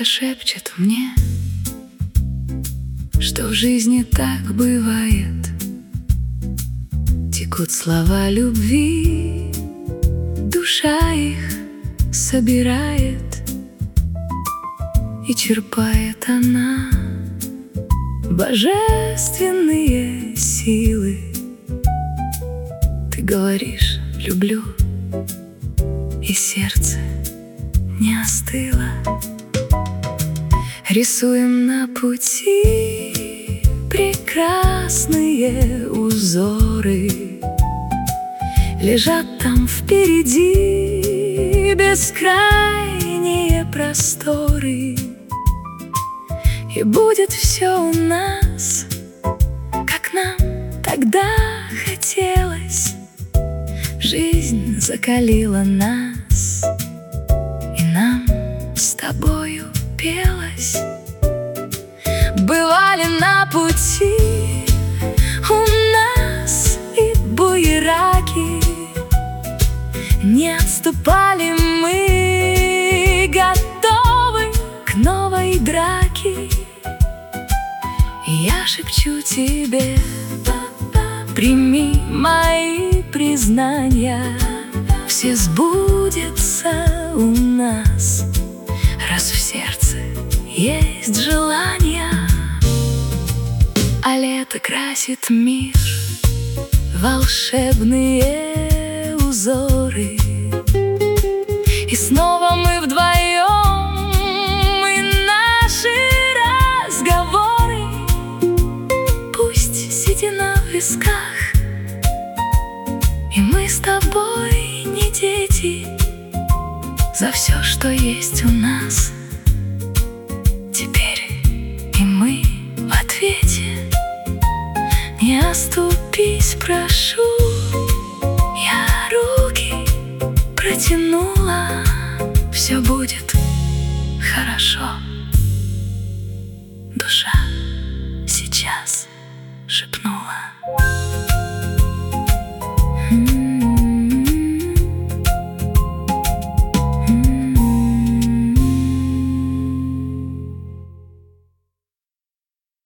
шепчет мне, что в жизни так бывает. Текут слова любви, душа их собирает, и черпает она божественные силы. Ты говоришь «люблю», и сердце не остыло. Рисуем на пути прекрасные узоры, лежат там впереди бескрайние просторы. И будет все у нас, как нам тогда хотелось. Жизнь закалила нас, и нам с тобою пелось. Бывали на пути у нас и буераки, не отступали мы, готовы к новой драке. И я шепчу тебе: прими мои признания, все сбудется у нас, раз в сердце есть желание. А лето красит мир, волшебные узоры, и снова мы вдвоем, и наши разговоры. Пусть седина в висках, и мы с тобой не дети. За все, что есть у нас, теперь и мы в ответе. Не оступись, прошу, я руки протянула. Все будет хорошо, душа.